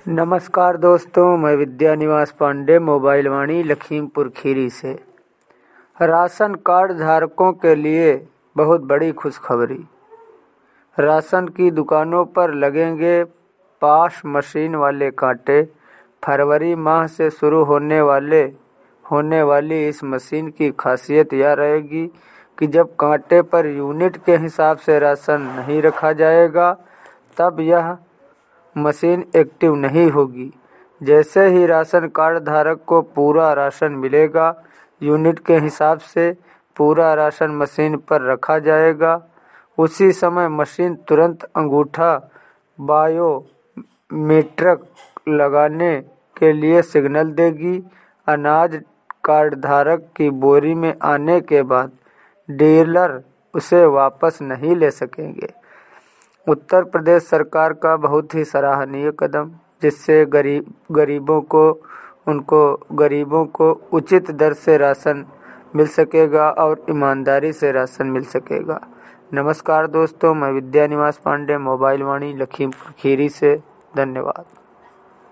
नमस्कार दोस्तों, मैं विद्या निवास पांडे मोबाइल वाणी लखीमपुर खीरी से। राशन कार्ड धारकों के लिए बहुत बड़ी खुशखबरी। राशन की दुकानों पर लगेंगे पास मशीन वाले कांटे। फरवरी माह से शुरू होने वाली इस मशीन की खासियत यह रहेगी कि जब कांटे पर यूनिट के हिसाब से राशन नहीं रखा जाएगा तब यह मशीन एक्टिव नहीं होगी। जैसे ही राशन कार्ड धारक को पूरा राशन मिलेगा, यूनिट के हिसाब से पूरा राशन मशीन पर रखा जाएगा। उसी समय मशीन तुरंत अंगूठा बायोमेट्रिक लगाने के लिए सिग्नल देगी। अनाज कार्ड धारक की बोरी में आने के बाद डीलर उसे वापस नहीं ले सकेंगे। उत्तर प्रदेश सरकार का बहुत ही सराहनीय कदम, जिससे गरीबों को उचित दर से राशन मिल सकेगा और ईमानदारी से राशन मिल सकेगा। नमस्कार दोस्तों, मैं विद्या निवास पांडे मोबाइल वाणी लखीमपुर खीरी से। धन्यवाद।